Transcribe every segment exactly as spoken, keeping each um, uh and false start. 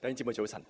弟兄姊妹早晨。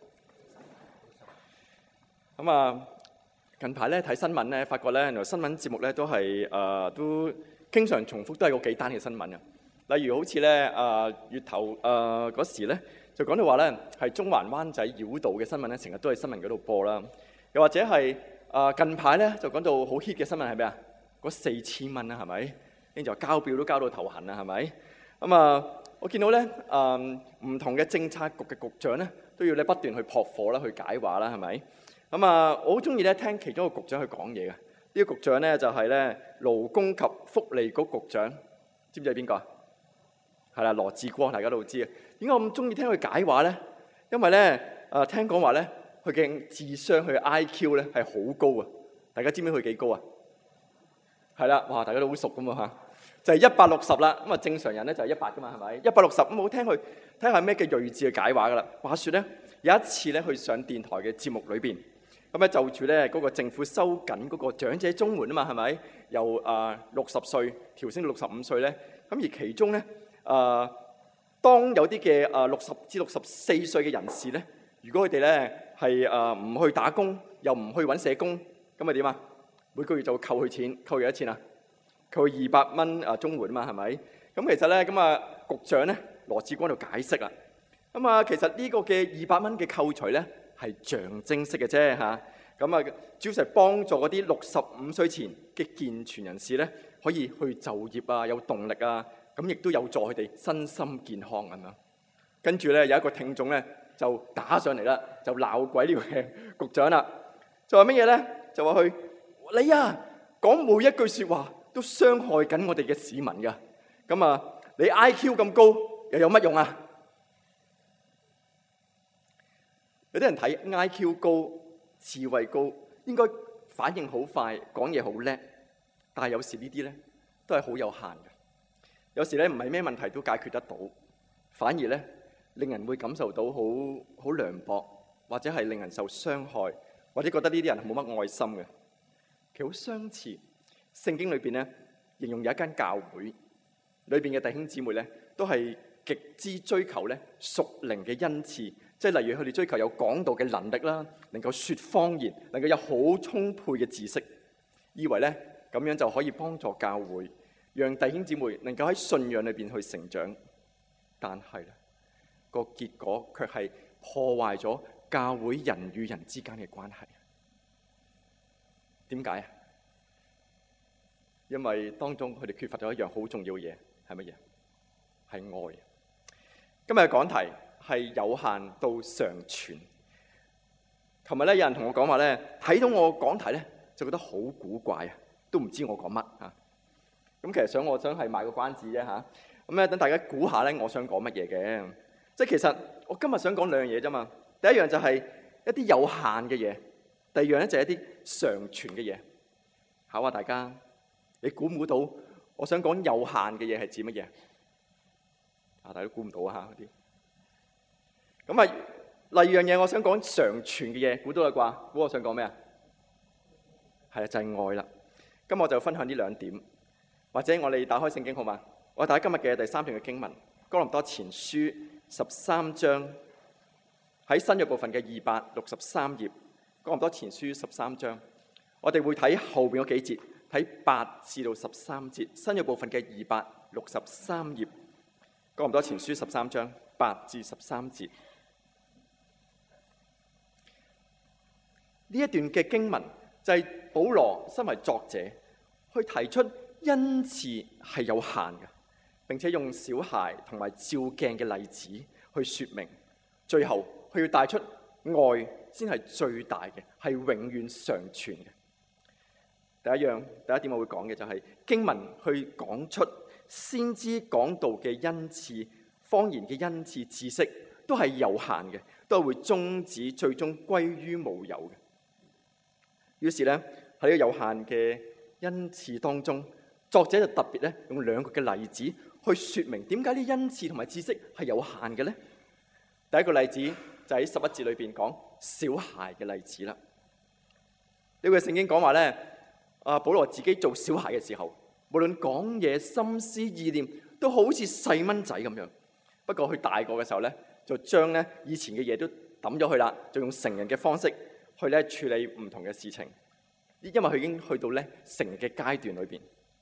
咁啊，近排咧睇新聞咧，發覺咧原來新聞節目咧都係誒、呃、都經常重複，都係嗰幾單嘅新聞啊。例如好似咧誒月頭誒嗰時咧，就講到話咧係中環灣仔繞道嘅新聞咧，成日都喺新聞嗰度播啦。又或者係誒、呃、近排咧就講到好 hit 嘅新聞係咩啊？嗰四千蚊啊，係咪？跟住就交表都交到頭痕啊，係咪？咁啊，我見到咧誒唔同嘅政策局嘅局長咧，都要咧不斷去撲火啦，去解話啦，係咪？咁啊，我好中意咧聽其中一個局長去講嘢嘅。呢個局長咧就係咧勞工及福利局局長，知唔知係邊個啊？係啦，羅致光，大家都知啊。點解我咁中意聽佢解話咧？因為咧誒聽講話咧，佢嘅智商佢嘅 I Q 咧係好高啊！大家知唔知佢幾高啊？係啦，哇！大家都好熟噶嘛嚇。就係一百六十啦，咁啊正常人咧就係一百噶嘛，係咪？一百六十咁好聽佢睇下咩嘅睿智嘅解話噶啦。話説咧有一次咧去上電台嘅節目裏邊，咁咧就住咧嗰個政府收緊嗰個長者綜援啊嘛，係咪？由啊六十歲調升到六十五歲咧，咁而其中咧啊、呃，當有啲嘅啊六十至六十四歲嘅人士咧，如果佢哋咧係啊唔去打工，又唔去揾社工，咁咪點啊？每個月就會扣佢錢，扣幾多錢啊？佢二百蚊啊綜援啊嘛，係咪？咁其實咧，咁啊局長咧羅致光就解釋啦。咁啊，其實呢個嘅二百蚊嘅扣除咧係象徵式嘅啫嚇。咁啊，主要係幫助嗰啲六十五歲前嘅健全人士咧，可以去就業啊，有動力啊。咁亦都有助佢哋身心健康咁樣。跟住咧有一個聽眾咧就打上嚟啦，就鬧鬼呢個嘅局長啦。就話乜嘢咧？就話佢你啊講每一句説話都傷害緊我哋嘅市民㗎，咁啊，你 I Q 咁高又有乜用啊？有啲人睇 I Q 高、智慧高，應該反應好快、講嘢好叻，但係有時呢啲咧都係好有限嘅。有時咧唔係咩問題都解決得到，反而咧令人會感受到好好涼薄，或者係令人受傷害，或者覺得呢啲人係冇乜愛心嘅。其實好相似。聖經裏邊咧，形容有一間教會裏邊嘅弟兄姊妹咧，都係極之追求咧屬靈嘅恩賜，即係例如佢哋追求有講道嘅能力啦，能夠説方言，能夠有好充沛嘅知識，以為咧咁樣就可以幫助教會，讓弟兄姊妹能夠喺信仰裏邊去成長。但係咧個結果卻係破壞咗教會人與人之間嘅關係。點解啊？因為當中佢哋缺乏咗一樣好重要嘅嘢，係乜嘢？係愛。今日嘅講題係有限到常存。琴日咧有人同我講話咧，睇到我講題咧就覺得好古怪啊，都唔知我講乜嚇。咁其實想我想係賣個關子啫嚇。咁咧等大家估下咧，我想講乜嘢嘅？即係其實我今日想講兩樣嘢啫嘛。第一樣就係一啲有限嘅嘢，第二樣咧就係一啲常存嘅嘢。考下大家。你估唔估到？我想講有限嘅嘢係指乜嘢？啊，大家都估唔到啊！嚇嗰啲。咁啊，第二樣嘢我想講常存嘅嘢，估到啦啩？估我想講咩啊？係啊，就係愛啦。咁我就分享呢兩點，或者我哋打開聖經好嘛？我打開今日嘅第三段嘅經文，哥林多前書十三章，喺新約部分嘅二百六十三頁，哥林多前書十三章，我哋會睇後邊嗰幾節。喺八至到十三節，新約部分嘅二百六十三頁，哥林多前書十三章八至十三節。呢一段嘅經文就係保羅身為作者去提出恩賜係有限嘅，並且用小孩同埋照鏡嘅例子去說明，最後佢要帶出愛先係最大嘅，係永遠常存嘅。第一樣，第一點我會講嘅就係經文去講出先知講道嘅恩賜、方言嘅恩賜、知識都係有限嘅，都係會終止，最終歸於無有嘅。於是咧喺呢個有限嘅恩賜當中，作者就特別咧用兩個嘅例子去說明點解呢恩賜同埋知識係有限嘅咧。第一個例子就喺十一節裏邊講小孩嘅例子啦。呢個聖經講話咧。啊！保羅自己做小孩嘅時候，無論講嘢、心思意念，都好似細蚊仔咁樣。不過佢大個嘅時候咧， 就將咧以前嘅嘢都抌咗去啦，就用成人嘅方式去咧處理唔同嘅事情。因為佢已經去到咧成人嘅階段裏邊。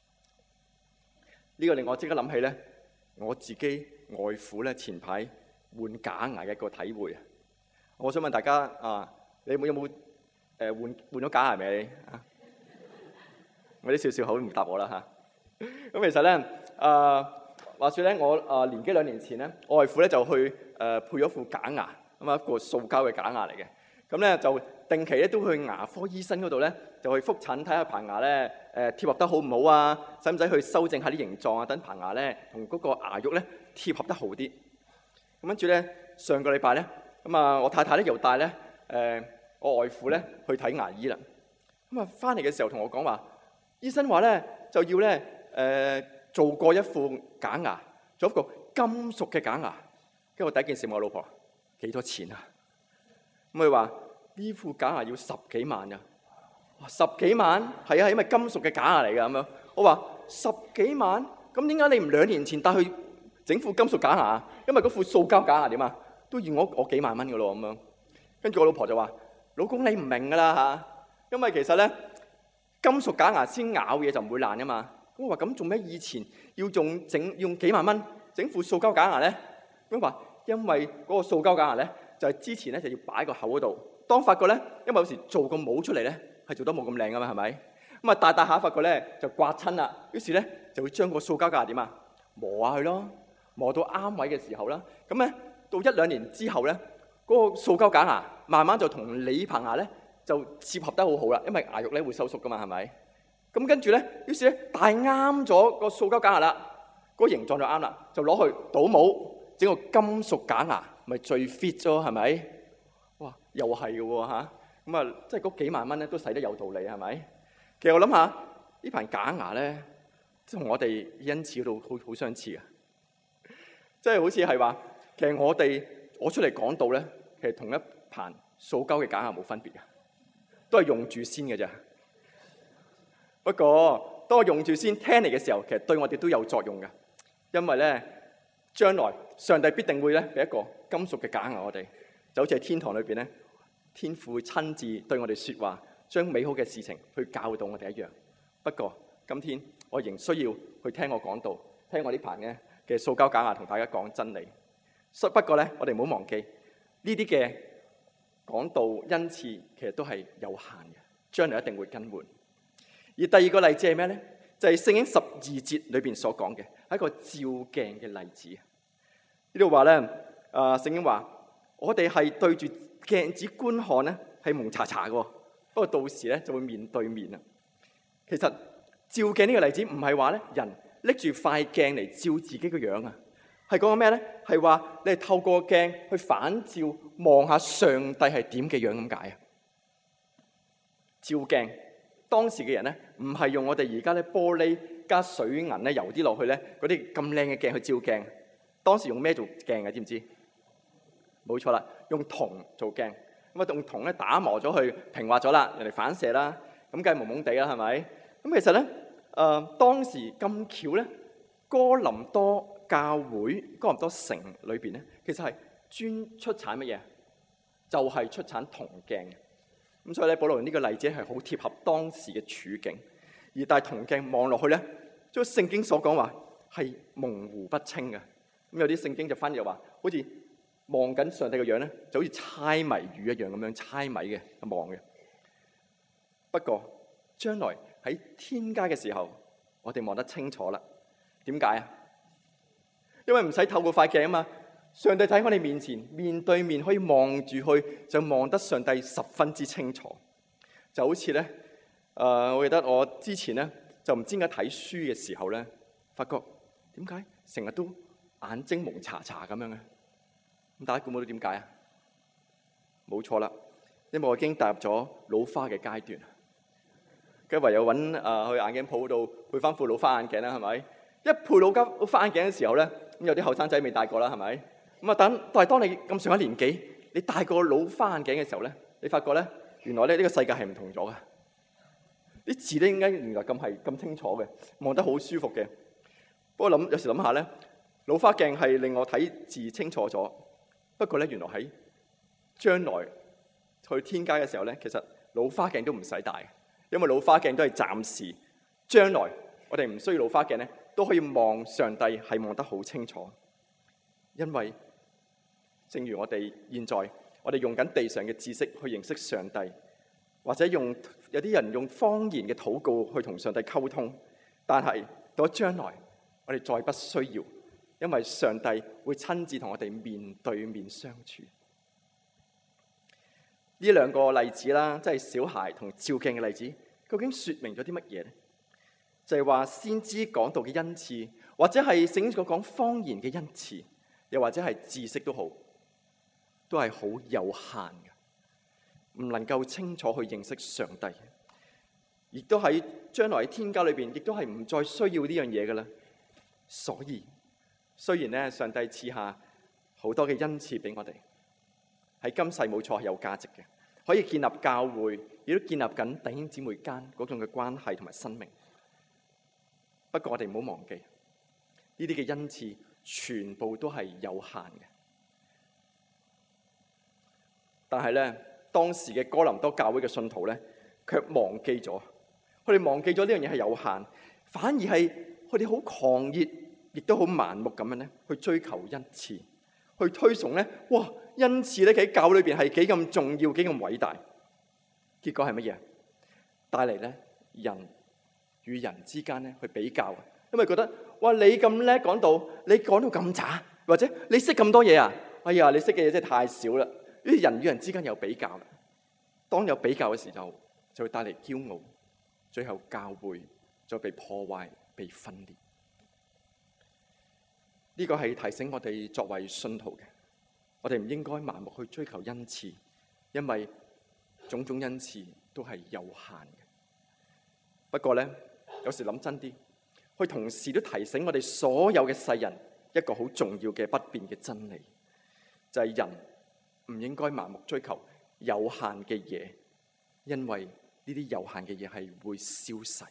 呢個令我即刻諗起咧，我自己外父咧前排換假牙嘅一個體會啊！我想問大家啊，你有冇有冇誒換換咗假牙未？啊，我啲笑笑口都唔答我啦嚇。咁其實咧，誒話説咧，我誒年幾兩年前咧，我外父咧就去誒配咗副假牙，咁啊一個塑膠嘅假牙嚟嘅。咁咧就定期咧都去牙科醫生嗰度咧，就去覆診睇下棚牙咧誒貼合得好唔好啊？使唔使去修正下啲形狀啊？等棚牙咧同嗰個牙肉咧貼合得好啲。咁跟住咧上個禮拜咧，咁啊我太太咧又帶咧誒我外父咧去睇牙醫啦。咁啊翻嚟嘅時候同我講話，醫生話咧就要咧誒做過一副假牙，做一個金屬嘅假牙。跟住我第一件事問我老婆幾多錢啊？咁佢話呢副假牙要十幾萬啊！哇，十幾萬係啊，因為金屬嘅假牙嚟㗎咁樣。我話十幾萬，咁點解你唔兩年前帶去整副金屬假牙？因為嗰副塑膠假牙點啊，都要我我幾萬蚊㗎咯咁樣。跟住我老婆就話：老公你唔明㗎啦嚇，因為其實咧金屬假牙先咬嘢就唔會爛㗎嘛。咁我話咁做咩以前要用整用幾萬蚊整副塑膠假牙咧？咁話因為嗰個塑膠假牙咧。就係之前咧就要擺個口嗰度，當發覺咧，因為有時做個模出嚟咧係做得冇咁靚噶嘛，係咪？咁啊大大下發覺咧就刮親啦，於是咧就會將個塑膠假牙點啊磨下去咯，磨到啱位嘅時候啦，咁咧到一兩年之後咧，嗰個塑膠假牙慢慢就同你棚牙咧就貼合得好好啦，因為牙肉咧會收縮噶嘛，係咪？咁跟住咧，於是咧戴啱咗個塑膠假牙啦，嗰個形狀就啱啦，就攞去倒模整個金屬假牙。咪最 fit 咗係咪？哇，又係嘅喎嚇！咁啊，即係嗰幾萬蚊咧都使得有道理係咪？其實我諗下呢盤假牙咧，同我哋恩賜嗰度好好相似啊！即係好似係話，其實我哋我出嚟講道咧，其實同一盤塑膠嘅假牙冇分別嘅，都係用住先嘅啫。不過當我用住先聽嚟嘅時候，其實對我哋都有作用嘅，因為咧將來上帝必定會咧俾一個金屬嘅假牙我哋，就好似喺天堂裏邊咧，天父會親自對我哋説話，將美好嘅事情去教導我哋一樣。不過今天我仍需要去聽我講道，聽我呢盤嘅嘅塑膠假牙同大家講真理。不過咧，我哋唔好忘記呢啲嘅講道恩賜其實都係有限嘅，將來一定會更換。而第二個例子係咩咧？就係聖經十二節裏邊所講嘅，係一個照鏡嘅例子。呢度話咧。啊！聖經話：我哋係對住鏡子觀看咧，係蒙查查嘅。不過到時咧就會面對面啦。其實照鏡呢個例子唔係話咧人拎住塊鏡嚟照自己嘅樣啊，係講緊咩咧？係話你係透過鏡去反照望下上帝係點嘅樣咁解啊？照鏡當時嘅人咧，唔係用我哋而家咧玻璃加水銀咧油啲落去咧嗰啲咁靚嘅鏡去照鏡。當時用咩做鏡嘅？知唔知？冇錯啦，用銅做鏡，咁啊用銅咧打磨咗去平滑咗啦，人哋反射啦，咁梗係蒙蒙地啦，係咪？咁其實咧，誒、呃、當時咁巧咧，哥林多教會、哥林多城裏邊咧，其實係專出產乜嘢？就係、是、出產銅鏡嘅。咁所以咧，保羅用呢個例子係好貼合當時嘅處境。而但係銅鏡望落去咧，即係聖經所講話係模糊不清嘅。咁有啲聖經就翻譯話，好似望緊上帝嘅樣咧，就好似猜謎語一樣咁樣猜謎嘅望嘅。不過將來喺天家嘅時候，我哋望得清楚啦。點解啊？因為唔使透過塊鏡啊嘛，上帝喺我哋面前面對面可以望住去，就望得上帝十分之清楚。就好似咧，誒、呃，我記得我之前咧就唔知點解睇書嘅時候咧，發覺點解成日都眼睛蒙查查咁樣嘅。咁大家估唔估到點解啊？冇錯啦，因為我已經踏入咗老花嘅階段，咁唯有揾誒、呃、去眼鏡鋪度配翻副老花眼鏡啦，係咪？一配老花老花眼鏡嘅時候咧，咁有啲後生仔未戴過啦，係咪？咁啊等，但係當你咁上一年紀，你戴過老花眼鏡嘅時候咧，你發覺咧，原來咧呢個世界係唔同咗嘅，啲字咧點解原來咁係咁清楚嘅，望得好舒服嘅。不過諗有時諗下咧，老花鏡係令我睇字清楚咗。 不過咧，原來喺將來去天家嘅時候咧，其實老花鏡都唔使戴，因為老花鏡都係暫時。將來我哋唔需要老花鏡咧，都可以望上帝係望得好清楚。因為正如我哋現在，我哋用緊地上嘅知識去認識上帝，或者用有啲人用方言嘅禱告去同上帝溝通，但係到咗將來，我哋再不需要。因為上帝會親自同我哋面對面相處。呢兩個例子啦，即係小孩同照鏡嘅例子，究竟說明咗啲乜嘢呢？就係話先知講道嘅恩賜，或者係聖經所講方言嘅恩賜，又或者係知識都好，都係好有限嘅，唔能夠清楚去認識上帝。亦都喺將來喺天家裏邊，亦都係唔再需要呢樣嘢嘅啦。所以雖然咧，上帝賜下好多嘅恩賜俾我哋，喺今世冇錯係有價值嘅，可以建立教會，亦都建立緊弟兄姊妹間嗰種嘅關係同埋生命。不過我哋唔好忘記，呢啲嘅恩賜全部都係有限嘅。但係咧，當時嘅哥林多教會嘅信徒咧，卻忘記咗，佢哋忘記咗呢樣嘢係有限，反而係佢哋好狂熱，亦都好盲目咁樣咧，去追求恩賜，去推崇咧，哇！恩賜咧喺教會裏邊係幾咁重要，幾咁偉大。結果係乜嘢？帶嚟咧人與人之間咧去比較，因為覺得哇，你咁叻講道，你講到咁渣，或者你識咁多嘢啊？哎呀，你識嘅嘢真係太少啦！於是人與人之間有比較啦。當有比較嘅時候，就會帶嚟驕傲，最後教會就被破壞、被分裂。呢個係提醒我哋作為信徒嘅，我哋唔應該盲目去追求恩賜，因為種種恩賜都係有限嘅。不過咧，有時諗真啲，佢同時都提醒我哋所有嘅世人一個好重要嘅不變嘅真理，就係人唔應該盲目追求有限嘅嘢，因為呢啲有限嘅嘢係會消逝。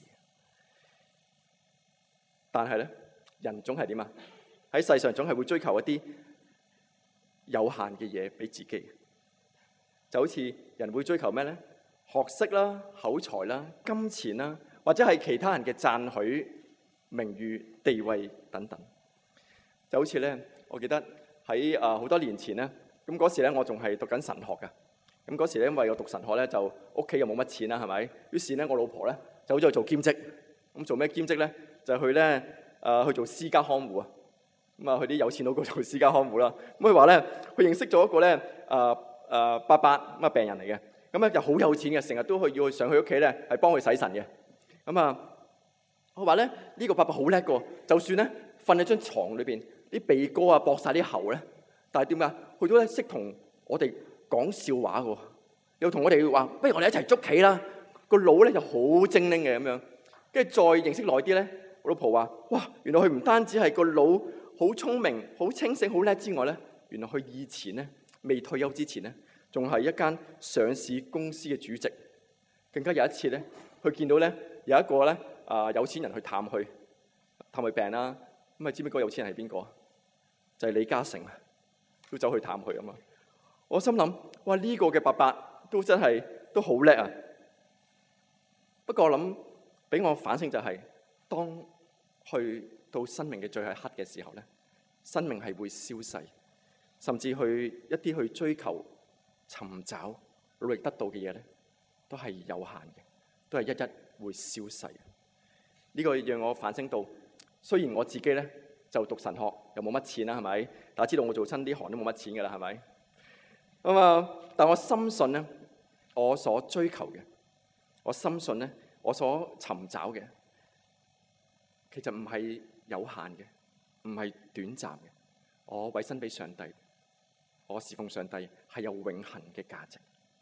但係咧，人總係點啊？喺世上總係會追求一啲有限嘅嘢俾自己，就好似人會追求咩咧？學識啦、口才啦、金錢啦，或者係其他人嘅讚許、名譽、地位等等。就好似咧，我記得喺啊好多年前咧，咁嗰時咧我仲係讀緊神學㗎。咁嗰時咧，因為我讀神學咧，就屋企又冇乜錢啦，係咪？於是咧，我老婆咧就好咗去做兼職。咁做咩兼職咧？就去咧誒去做私家看護啊！咁啊，去啲有錢佬嗰度做私家看護啦。咁佢話咧，佢認識咗一個咧誒誒伯伯咁啊病人嚟嘅。咁咧就好有錢嘅，成日都去要去上去屋企咧，係幫佢洗腎嘅。咁啊，我話咧呢個伯伯好叻嘅，就算咧瞓喺張床裏邊，啲鼻哥啊駁晒啲喉咧，但係點解佢都咧識同我哋講笑話嘅，又同我哋話不如我哋一齊捉棋啦。個腦咧就好精靈嘅咁樣。跟住再認識耐啲咧，我老婆話：哇，原來佢唔單止係個腦好聰明、好清醒、好叻之外咧，原來佢以前咧未退休之前咧，仲係一間上市公司嘅主席。更加有一次咧，佢見到咧有一個咧啊、呃、有錢人去探佢，探佢病啦。咁啊，知唔知嗰個有錢人係邊個？就係李嘉誠啊，都走去探佢啊嘛。我心諗：哇，呢個嘅伯伯都真係都好叻啊！不過我諗俾我反省就係，當去到生命嘅最後一刻嘅時候咧，生命係會消逝，甚至去一啲去追求、尋找、努力得到嘅嘢咧，都係有限嘅，都係一一會消逝。呢個讓我反省到，雖然我自己咧就讀神學，又冇乜錢啦，係咪？大家知道我做親啲行都冇乜錢噶啦，係咪？咁啊，但我深信咧，我所追求嘅，我深信咧，我所尋找嘅，其實唔係有限嘅，唔係短暫嘅。我委身俾上帝，我侍奉上帝係有永恆嘅價值。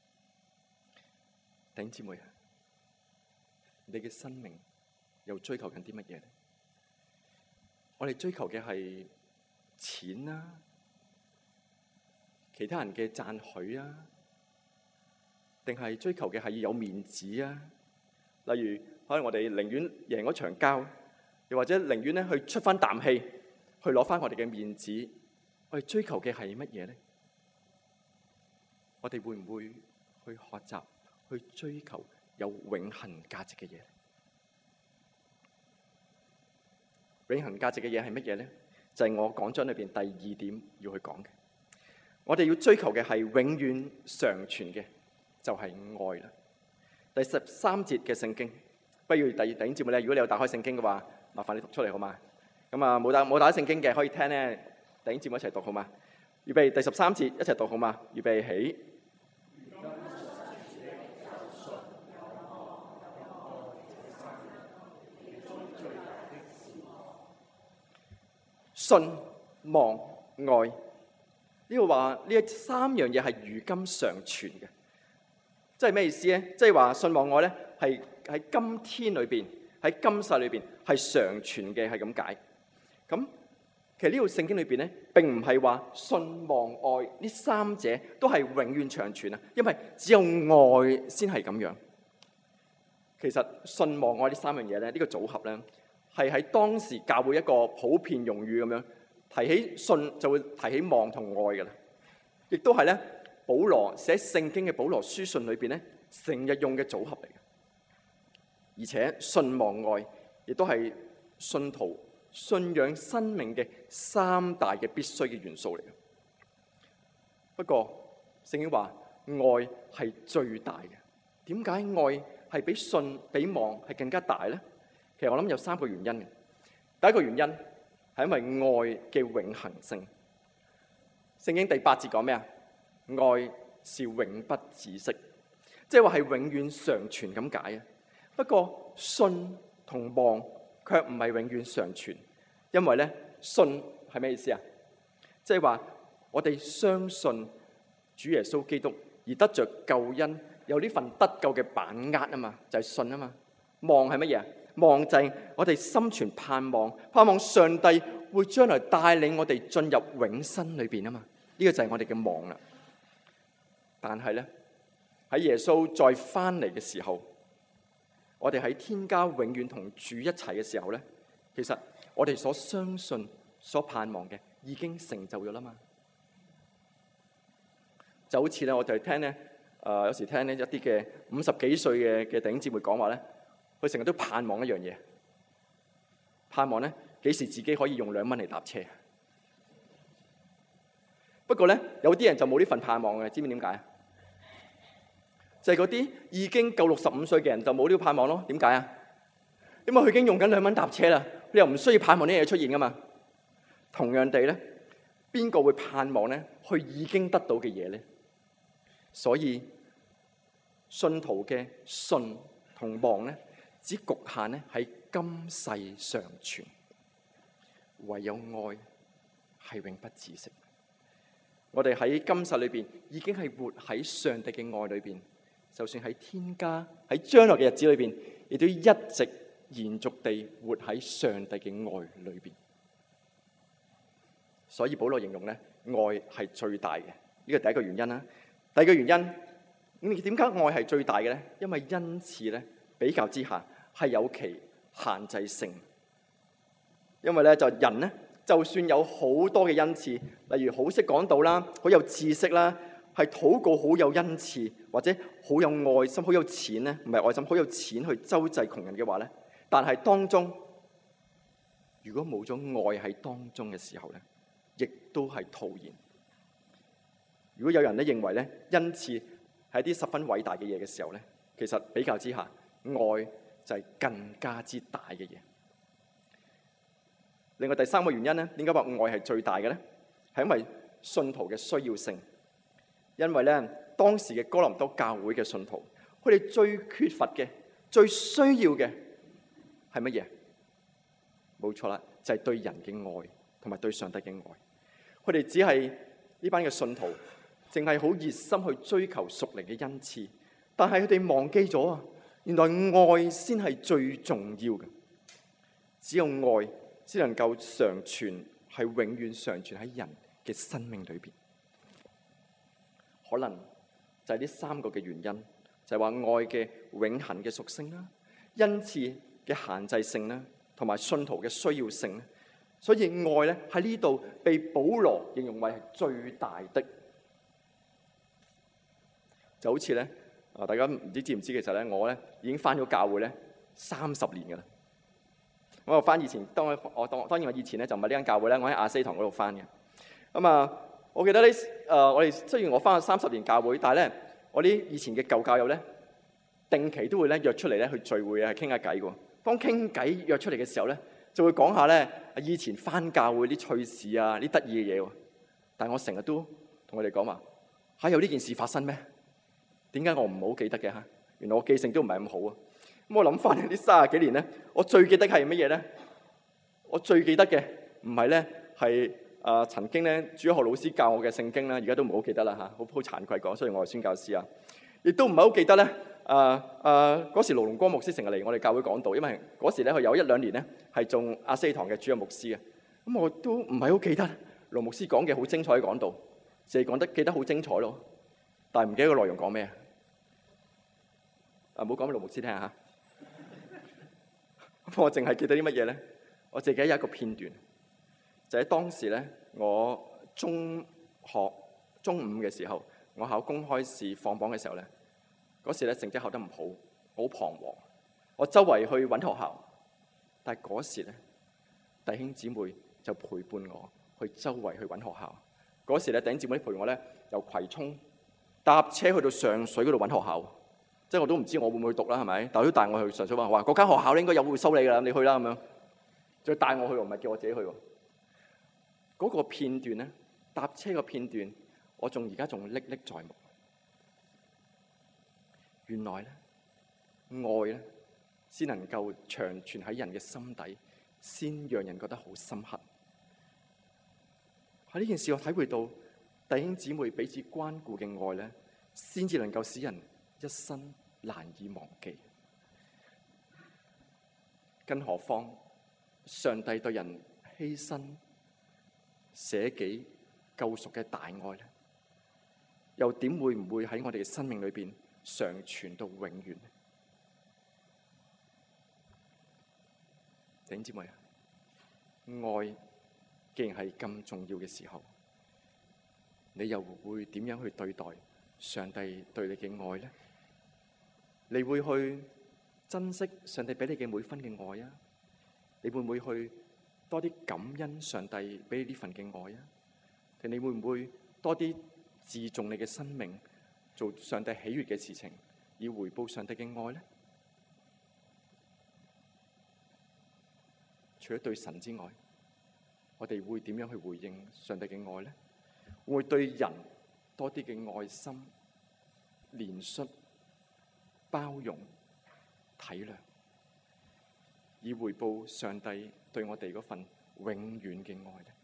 弟兄姊妹啊，你嘅生命又追求緊啲乜嘢咧？我哋追求嘅係錢啦、啊，其他人嘅讚許啊，定係追求嘅係要有面子啊？例如，可能我哋寧願贏嗰場交，又或者寧願咧去出翻啖氣，去攞翻我哋嘅面子。我哋追求嘅係乜嘢咧？ 我哋會唔會去學習去追求有永恆價值嘅嘢？永恆價值嘅嘢係乜嘢呢？就係我講章裏邊第二點要去講嘅。我哋要追求嘅係永遠常存嘅，就係愛啦。第十三節嘅聖經，不如第二第二節目咧，如果你有打開聖經嘅話，麻煩你讀出嚟好嘛？咁啊，冇打冇打開聖經嘅可以聽咧，第二節目一齊讀好嘛？預備第十三節一齊讀好嘛？預備起。信望愛，呢個話呢三樣嘢係如今常存嘅，即係咩意思咧？即係話信望愛咧係喺今天裏邊，喺今世裏邊係常存嘅，係咁解。咁其實呢套聖經裏邊咧，並唔係話信望愛呢三者都係永遠長存啊，因為只有愛先係咁樣。其實信望愛呢三樣嘢咧，呢個組合咧，係喺當時教會一個普遍用語咁樣，提起信就會提起望同愛嘅啦。亦都係咧，保羅寫聖經嘅保羅書信裏邊咧，成日用嘅組合嚟嘅。而且信望愛亦都係信徒信仰生命嘅三大嘅必須嘅元素嚟嘅。不過聖經話愛係最大嘅。點解愛係比信比望係更加大咧？其實我諗有三個原因嘅。第一個原因係因為愛嘅永恆性。聖經第八節講咩啊？愛是永不止息，即係話係永遠常存咁解啊。不過信同望卻唔係永遠常存，因為咧信係咩意思啊？即係話我哋相信主耶穌基督而得着救恩，有呢份得救嘅把握啊嘛，就係信啊嘛。望係乜嘢？望就係我哋心存盼望，盼望上帝會將來帶領我哋進入永生裏邊啊嘛。呢個就係我哋嘅望啦。但係咧喺耶穌再翻嚟嘅時候，我哋喺天家永遠同主一齊嘅時候咧，其實我哋所相信、所盼望嘅已經成就咗啦嘛。就好似咧，我哋聽咧，誒、呃、有時聽呢一啲嘅五十幾歲嘅嘅弟兄姊妹講話咧。佢成日都盼望一樣嘢，盼望咧幾時自己可以用兩蚊嚟搭車。不過咧，有啲人就冇呢份盼望嘅，知唔知點解啊？就係嗰啲已經夠六十五歲嘅人就冇呢個盼望咯。點解啊？因為佢已經用緊兩蚊搭車啦，佢又唔需要盼望呢樣嘢出現噶嘛。同樣地咧，邊個會盼望咧？佢已經得到嘅嘢咧？所以信徒嘅信同望咧，只局限咧喺今世常存，唯有愛係永不止息。我哋喺今世裏邊已經係活喺上帝嘅愛裏邊，就算喺天家喺將來嘅日子裏邊，亦都一直延續地活喺上帝嘅愛裏邊。所以保羅形容咧，愛係最大嘅，呢個第一個原因啦。第二個原因，咁點解愛係最大嘅咧？因為恩賜咧比較之下，係有其限制性，因為咧就人咧，就算有好多嘅恩賜，例如好識講道啦，好有知識啦，係禱告好有恩賜，或者好有愛心、好有錢咧，唔係愛心，好有錢去周濟窮人嘅話咧，但係當中如果冇咗愛喺當中嘅時候咧，亦都係徒然。如果有人咧認為咧恩賜係一啲十分偉大嘅嘢嘅時候咧，其實比較之下，愛就係更加之大嘅嘢。另外第三個原因咧，點解話愛係最大嘅咧？係因為信徒嘅需要性。因為咧當時嘅哥林多教會嘅信徒，佢哋最缺乏嘅、最需要嘅係乜嘢？冇錯啦，就係對人嘅愛同埋對上帝嘅愛。佢哋只係呢班嘅信徒，淨係好熱心去追求屬靈嘅恩賜，但係佢哋忘記咗啊！原來愛先係最重要嘅，只有愛先能夠常存，係永遠常存喺人嘅生命裏邊。可能就係呢三個嘅原因，就係話愛嘅永恆嘅屬性啦，恩賜嘅限制性啦，同埋信徒嘅需要性。所以愛咧喺呢度被保羅形容為係最大的。 就好似咧啊，大家唔知知唔知其實咧，我咧已經翻咗教會咧三十年㗎啦。我翻以前，當我我當當然我以前咧就唔係呢間教會咧，我喺亞西堂嗰度翻嘅。咁啊，我記得呢誒、呃，我哋雖然我翻咗三十年教會，但係咧我啲以前嘅舊教友咧，定期都會咧約出嚟咧去聚會啊，傾下偈嘅。當傾偈約出嚟嘅時候咧，就會講下咧以前翻教會啲趣事啊，啲得意嘅嘢喎。但係我成日都同佢哋講話嚇，有呢件事發生咩？點解我唔好記得嘅嚇？原來我記性都唔係咁好啊！咁我諗翻呢三十幾年咧，我最記得係乜嘢咧？我最記得嘅唔係咧係啊曾經咧主學老師教我嘅聖經啦，而家都唔好記得啦嚇，好好慚愧講，雖然我係宣教師啊，亦都唔係好記得咧。啊啊嗰時盧龍光牧師成日嚟我哋教會講道，因為嗰時咧佢有一兩年咧係做亞西堂嘅主任牧師嘅，咁我都唔係好記得盧牧師講嘅好精彩嘅講道，淨係講得記得好精彩咯，但係唔記得個內容講咩啊？啊唔好講俾盧牧師聽下。我淨係記得啲乜嘢咧？我自己有一個片段，就喺當時咧，我中學中五嘅時候，我考公開試放榜嘅時候咧，嗰時咧成績考得唔好，好彷徨。我周圍去揾學校，但係嗰時咧，弟兄姊妹就陪伴我去周圍去揾學校。嗰時咧，弟兄姊妹陪我咧，由葵涌搭車去到上水嗰度揾學校。即係我都唔知我會唔會去讀啦，係咪？但係都帶我去上水話，話嗰間學校咧應該有會收你㗎啦，你去啦咁樣。再帶我去喎，唔係叫我自己去喎。嗰個片段咧，搭車個片段，我仲而家仲歷歷在目。原來咧，愛咧先能夠長存喺人嘅心底，先讓人覺得好深刻。喺呢件事我體會到弟兄姊妹彼此關顧嘅愛咧，先至能夠使人一生難以忘記，更何況上帝對人犧牲、捨己、救贖嘅大愛咧，又點會唔會喺我哋嘅生命裏邊常存到永遠？弟兄姊妹啊，愛既然係咁重要嘅時候，你又會點樣去對待上帝對你嘅愛咧？你會去珍惜上帝俾你嘅每分嘅愛啊？你會唔會去多啲感恩上帝俾你呢份嘅愛啊？定你會唔會多啲自重你嘅生命，做上帝喜悅嘅事情，以回報上帝嘅愛咧？除咗對神之外，我哋會點樣去回應上帝嘅愛咧？會唔會對人多啲嘅愛心、憐恤、包容、體諒，以回報上帝對我哋嗰份永遠嘅愛咧？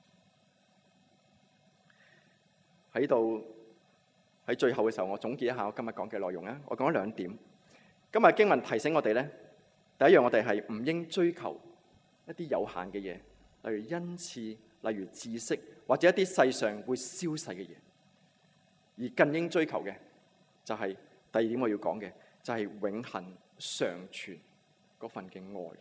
喺度喺最後嘅時候，我總結一下我今日講嘅內容啊！我講咗兩點。今日經文提醒我哋咧，第一樣我哋係唔應追求一啲有限嘅嘢，例如恩賜、例如知識，或者一啲世上會消逝嘅嘢，而更應追求嘅就係、是、第二點我要講嘅。就係永恆常存嗰份嘅愛。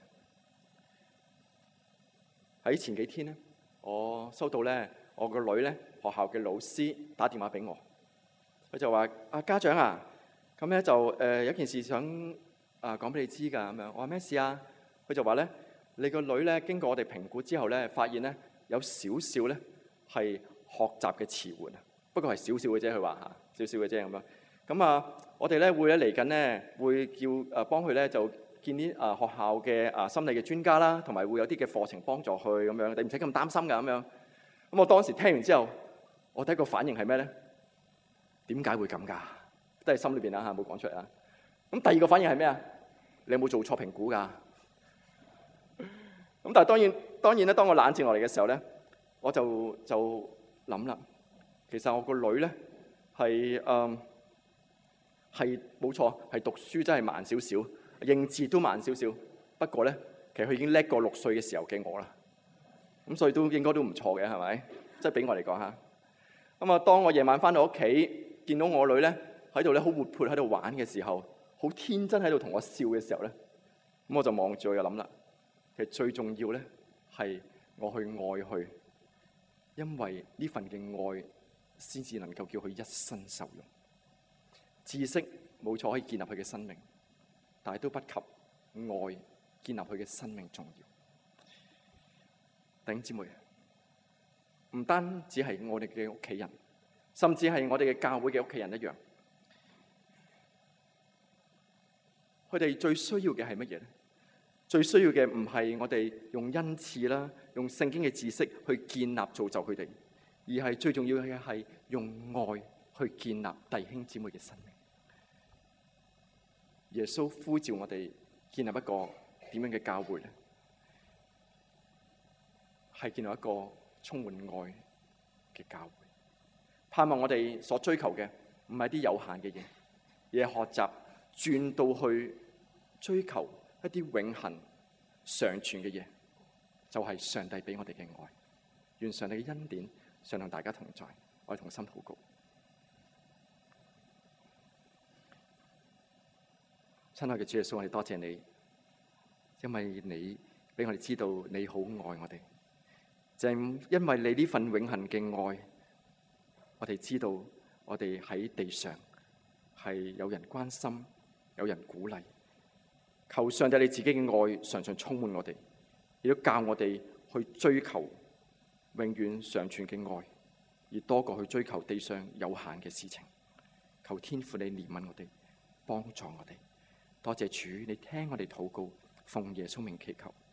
喺前幾天咧，我收到咧我個女咧學校嘅老師打電話俾我，佢就話：啊家長啊，咁咧就誒、呃、有件事想啊講俾你知㗎咁樣。我話咩事啊？佢就話咧，你個女咧經過我哋評估之後咧，發現咧有少少咧係學習嘅遲緩啊，不過係少少嘅啫。佢話嚇，少少嘅啫咁樣。咁啊，我哋咧會咧嚟緊咧會叫誒幫佢咧就見啲誒學校嘅誒心理嘅專家啦，同埋會有啲嘅課程幫助佢咁樣，你唔使咁擔心㗎咁樣。咁我當時聽完之後，我第一個反應係咩咧？點解會咁㗎？都係心裏邊啦嚇，冇講出嚟啦。咁第二個反應係咩啊？你有冇做錯評估㗎？咁但係當然當然咧，當我冷靜落嚟嘅時候咧，我就就諗啦，其實我個女咧係誒。係冇錯，係讀書真係慢少少，認字都慢少少。不過咧，其實佢已經叻過六歲嘅時候嘅我啦。咁所以都應該都唔錯嘅，係咪？即係俾我嚟講下。咁啊，當我夜晚翻到屋企，見到我女咧喺度咧好活潑喺度玩嘅時候，好天真喺度同我笑嘅時候咧，咁我就望住佢就諗啦。其實最重要咧係我去愛佢，因為呢份嘅愛先至能夠叫佢一生受用。 知識冇錯可以建立佢嘅生命，但係都不及愛建立佢嘅生命重要。弟兄姊妹，唔單止係我哋嘅屋企人，甚至係我哋嘅教會嘅屋企人一樣，佢哋最需要嘅係乜嘢咧？最需要嘅唔係我哋用恩賜啦，用聖經嘅知識去建立造就佢哋，而係最重要嘅係用愛去建立弟兄姊妹嘅生命。耶穌呼召我哋建立一個點樣嘅教會咧？係建立一個充滿愛嘅教會。盼望我哋所追求嘅唔係啲有限嘅嘢，而係學習轉到去追求一啲永恆常存嘅嘢，就係上帝俾我哋嘅愛。願上帝嘅恩典常同大家同在，我哋同心禱告。親愛嘅主耶穌，我哋多謝你，因為你俾我哋知道你好愛我哋，就係因為你呢份永恆嘅愛，我哋知道我哋喺地上係有人關心，有人鼓勵。求上帝你自己嘅愛常常充滿我哋，亦都教我哋去追求永遠常存嘅愛，而多過去追求地上有限嘅事情。求天父你憐憫我哋，幫助我哋。多謝主，你聽我哋禱告，奉耶穌名祈求。